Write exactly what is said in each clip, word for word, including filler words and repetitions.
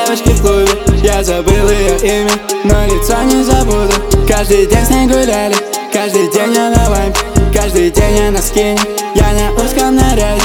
девочки в клубе. Я забыл ее имя, но лицо не забуду. Каждый день с ней гуляли, каждый день я на вайпе, каждый день я на скине, я на узком наряде.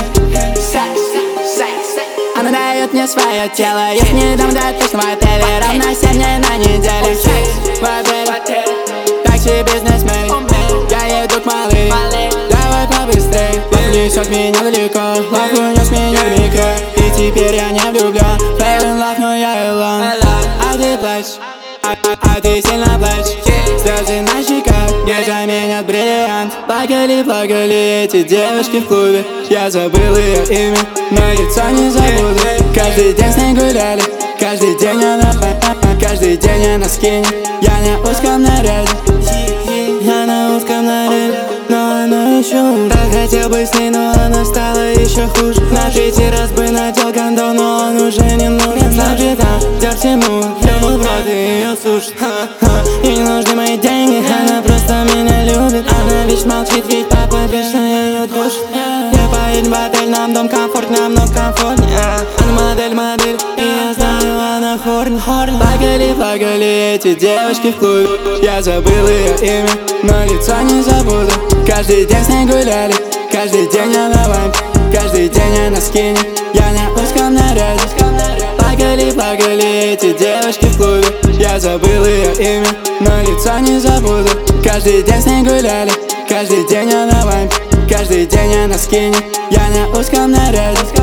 Она дает мне свое тело, я не дам дать пусть в отеле. Ровно семь дней на неделе в отеле. Такси бизнесмен, я еду к малой. Давай побыстрей, он несет меня далеко. Лав унес меня в микро, и теперь я не влюблен. Fail in love, но я alone. А ты плачешь, а, а, а ты сильно плачешь. Слезы на щеках не заменят бриллиант. Плакали, плакали эти девушки в клубе. Я забыл ее имя, но лицо не забуду. Каждый день с ней гуляли, каждый день я на каждый день я на скине, я на узком наряде. Я на узком наряде, но она еще хуже. Так хотел бы с ней, но она стала еще хуже. На третий раз бы надел кондом, но он уже не нужен. Значит, там ждет всему, прямо в рот и ее сушит. Ей не нужны мои деньги, она просто меня любит. Она лишь молчит, ведь папа вечно ее душит. Я поедем в отель, нам дом комфорт, намного комфортнее. Она модель, модель, и я знаю, она хорни. Плакали, плакали эти девушки в клубе. Я забыл ее имя, но лицо не забуду. Каждый день с ней гуляли, каждый день я на вайпе, каждый день я на скине, я на узком наряде. Плакали, плакали эти девушки в клубе. Я забыл ее имя, но лицо не забуду. Каждый день с ней гуляли, каждый день я на вайпе, каждый день я на скине, я на узком наряде.